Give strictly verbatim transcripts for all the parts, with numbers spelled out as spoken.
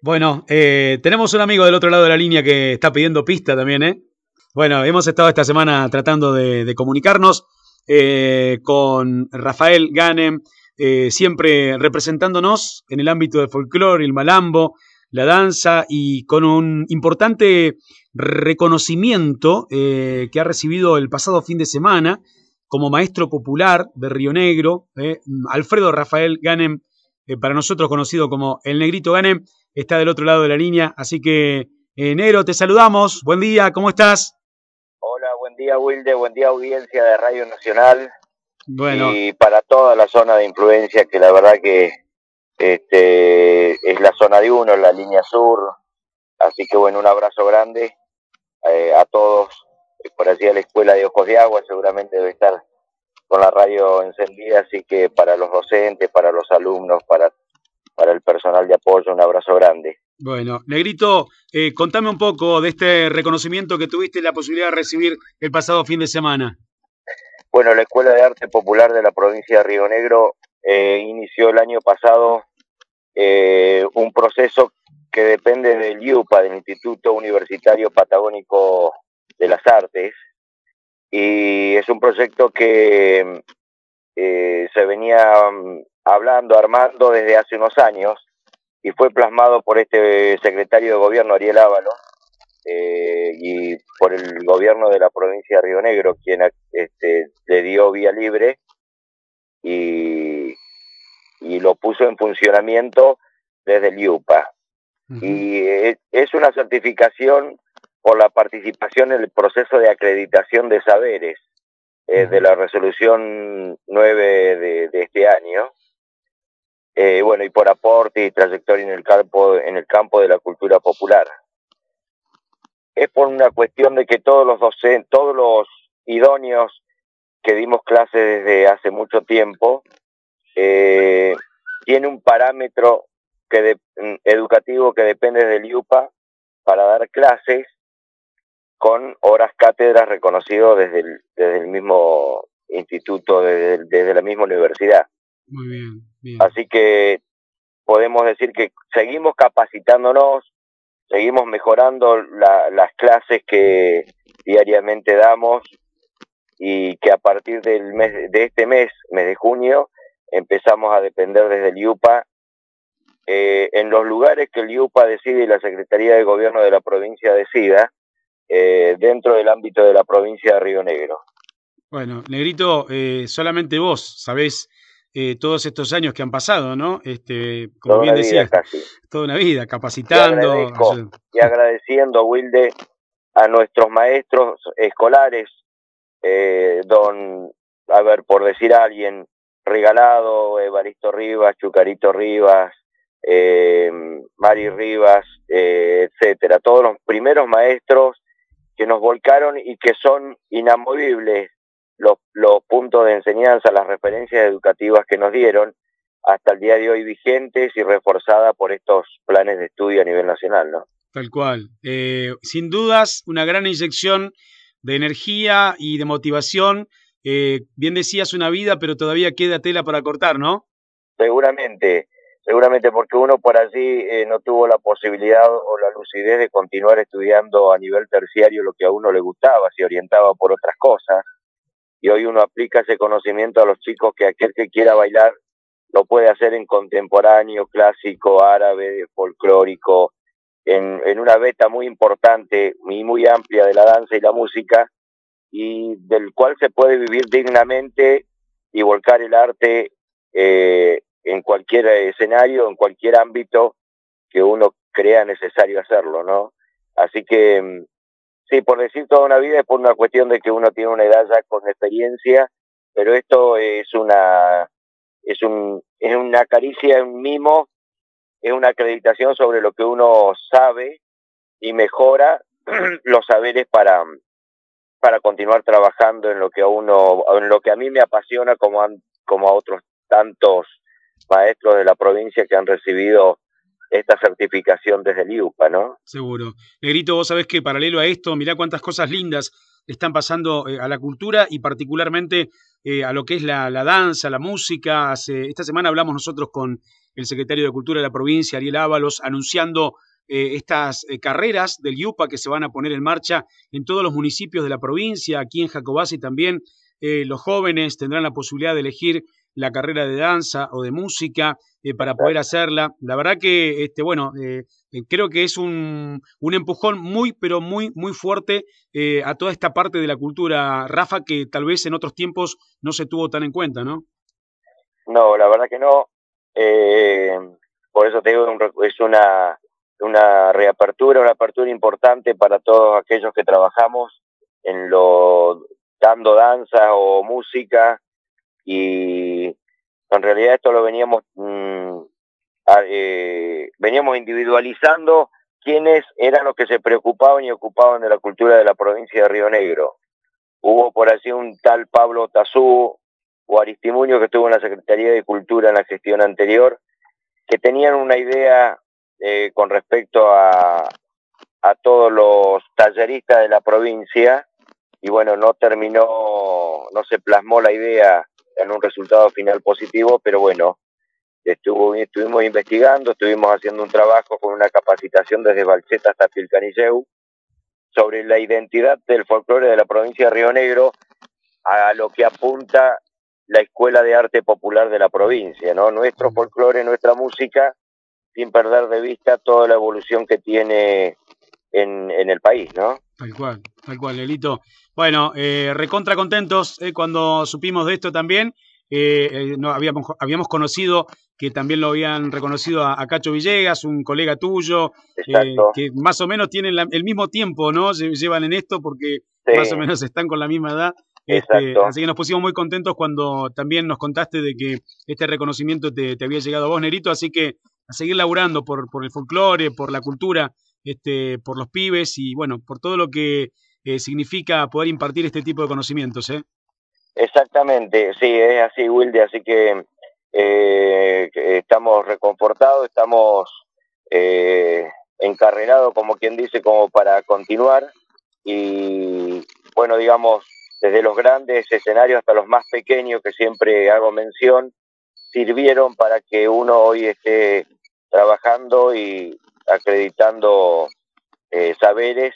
Bueno, eh, tenemos un amigo del otro lado de la línea que está pidiendo pista también, ¿eh? Bueno, hemos estado esta semana tratando de, de comunicarnos eh, con Rafael Ganem, eh, siempre representándonos en el ámbito del folclore, el malambo, la danza y con un importante reconocimiento eh, que ha recibido el pasado fin de semana como maestro popular de Río Negro, eh, Alfredo Rafael Ganem, eh, para nosotros conocido como el Negrito Ganem, está del otro lado de la línea, así que eh, Negro, te saludamos, buen día, ¿cómo estás? Hola, buen día Wilde, buen día audiencia de Radio Nacional Bueno, y para toda la zona de influencia que la verdad que este es la zona de uno, la línea sur, así que bueno, un abrazo grande eh, a todos, por allí a la Escuela de Ojos de Agua seguramente debe estar con la radio encendida, así que para los docentes, para los alumnos, para, para el personal de apoyo, un abrazo grande. bueno, Negrito, eh, contame un poco de este reconocimiento que tuviste la posibilidad de recibir el pasado fin de semana. Bueno, la Escuela de Arte Popular de la provincia de Río Negro eh, inició el año pasado eh, un proceso que depende del I U P A, del Instituto Universitario Patagónico de las Artes, y es un proyecto que eh, se venía um, hablando, armando desde hace unos años, y fue plasmado por este secretario de gobierno, Ariel Ábalos, eh, y por el gobierno de la provincia de Río Negro, quien este, le dio vía libre y, y lo puso en funcionamiento desde el I U P A. Uh-huh. Y es una certificación por la participación en el proceso de acreditación de saberes eh, uh-huh. de la resolución nueve de, de este año. Eh, bueno, y por aporte y trayectoria en el campo, en el campo de la cultura popular. Es por una cuestión de que todos los docentes, todos los idóneos que dimos clases desde hace mucho tiempo, eh, tiene un parámetro que de, educativo que depende del I U P A para dar clases con horas cátedras reconocidos desde el, desde el mismo instituto, desde, desde la misma universidad. Muy bien, bien. Así que podemos decir que seguimos capacitándonos, seguimos mejorando la, las clases que diariamente damos y que a partir del mes, de este mes, mes de junio, empezamos a depender desde el I U P A eh, en los lugares que el I U P A decide y la Secretaría de Gobierno de la provincia decida, eh, dentro del ámbito de la provincia de Río Negro. Bueno, Negrito, eh, solamente vos sabés eh, todos estos años que han pasado, ¿no? Este, como toda bien una decías, vida casi. Toda una vida, capacitando. Y, agradezco, y agradeciendo, Wilde, a nuestros maestros escolares, eh, don, a ver, por decir a alguien, Regalado, Evaristo Rivas, Chucarito Rivas, eh, Mari Rivas, eh, etcétera. Todos los primeros maestros que nos volcaron y que son inamovibles los, los puntos de enseñanza, las referencias educativas que nos dieron, hasta el día de hoy vigentes y reforzadas por estos planes de estudio a nivel nacional, ¿no? Tal cual. Eh, sin dudas, una gran inyección de energía y de motivación. Eh, bien decías una vida, pero todavía queda tela para cortar, ¿no? Seguramente, seguramente porque uno por allí eh, no tuvo la posibilidad o la lucidez de continuar estudiando a nivel terciario lo que a uno le gustaba, se orientaba por otras cosas, y hoy uno aplica ese conocimiento a los chicos que aquel que quiera bailar lo puede hacer en contemporáneo, clásico, árabe, folclórico, en, en una beta muy importante y muy amplia de la danza y la música, y del cual se puede vivir dignamente y volcar el arte eh, en cualquier escenario, en cualquier ámbito que uno crea necesario hacerlo, ¿no? Así que, sí, por decir toda una vida es por una cuestión de que uno tiene una edad ya con experiencia, pero esto es una es un es una caricia, un mimo, es una acreditación sobre lo que uno sabe y mejora los saberes para para continuar trabajando en lo que a uno, en lo que a mí me apasiona, como, han, como a otros tantos maestros de la provincia que han recibido esta certificación desde el I U P A, ¿no? Seguro. Negrito, vos sabés que paralelo a esto, mirá cuántas cosas lindas están pasando eh, a la cultura y particularmente eh, a lo que es la, la danza, la música. Hace, esta semana hablamos nosotros con el secretario de Cultura de la provincia, Ariel Ábalos, anunciando eh, estas eh, carreras del IUPA que se van a poner en marcha en todos los municipios de la provincia, aquí en Jacobasi también. Eh, los jóvenes tendrán la posibilidad de elegir la carrera de danza o de música eh, para poder hacerla. La verdad que, este, bueno, eh, eh, creo que es un, un empujón muy, pero muy, muy fuerte eh, a toda esta parte de la cultura, Rafa, que tal vez en otros tiempos no se tuvo tan en cuenta, ¿no? No, la verdad que no. Eh, por eso te digo, es una, una reapertura, una apertura importante para todos aquellos que trabajamos en lo dando danza o música, y en realidad esto lo veníamos mmm, a, eh, veníamos individualizando quiénes eran los que se preocupaban y ocupaban de la cultura de la provincia de Río Negro. Hubo por allí un tal Pablo Tazú o Aristimuño, que estuvo en la Secretaría de Cultura en la gestión anterior, que tenían una idea eh, con respecto a, a todos los talleristas de la provincia, y bueno, no terminó, no se plasmó la idea en un resultado final positivo, pero bueno, estuvo, estuvimos investigando, estuvimos haciendo un trabajo con una capacitación desde Balcheta hasta Pilcanilleu sobre la identidad del folclore de la provincia de Río Negro, a lo que apunta la Escuela de Arte Popular de la provincia, ¿no? Nuestro folclore, nuestra música, sin perder de vista toda la evolución que tiene en, en el país, ¿no? Tal cual, tal cual, Lelito. Bueno, eh, recontra contentos eh, cuando supimos de esto también. Eh, eh, no, habíamos, habíamos conocido que también lo habían reconocido a, a Cacho Villegas, un colega tuyo, eh, que más o menos tienen la, el mismo tiempo, ¿no? Llevan en esto porque sí, más o menos están con la misma edad. Este, así que nos pusimos muy contentos cuando también nos contaste de que este reconocimiento te, te había llegado a vos, Nerito. Así que a seguir laburando por, por el folclore, por la cultura, este, por los pibes y bueno, por todo lo que eh, significa poder impartir este tipo de conocimientos, ¿eh? Exactamente, sí, es así, Wilde, así que eh, estamos reconfortados, estamos eh, encarrerados, como quien dice, como para continuar, y bueno, digamos, desde los grandes escenarios hasta los más pequeños, que siempre hago mención, sirvieron para que uno hoy esté trabajando y acreditando eh, saberes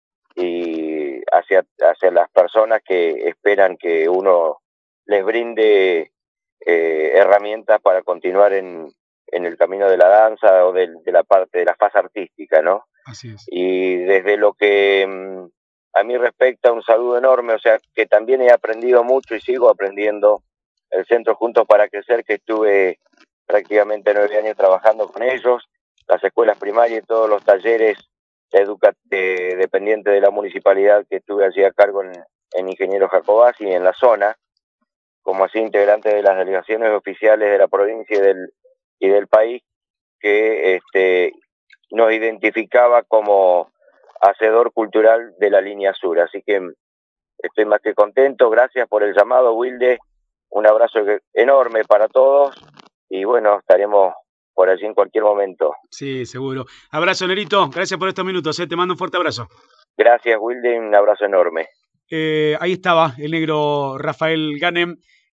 y hacia, hacia las personas que esperan que uno les brinde eh, herramientas para continuar en, en el camino de la danza o de, de la parte de la fase artística, ¿no? Así es. Y desde lo que mm, a mí respecta, un saludo enorme, o sea, que también he aprendido mucho y sigo aprendiendo. El Centro Juntos para Crecer, que estuve prácticamente nueve años trabajando con ellos, las escuelas primarias y todos los talleres educa de, dependiente de la municipalidad que estuve allí a cargo en, en Ingeniero Jacobasi y en la zona, como así integrante de las delegaciones oficiales de la provincia y del, y del país, que este, nos identificaba como hacedor cultural de la línea sur. Así que estoy más que contento, gracias por el llamado, Wilde, un abrazo enorme para todos y bueno, estaremos por allí en cualquier momento. Sí, seguro. Abrazo, Nerito. Gracias por estos minutos. ¿eh? Te mando un fuerte abrazo. Gracias, Wilde. Un abrazo enorme. Eh, ahí estaba el negro Rafael Ganem.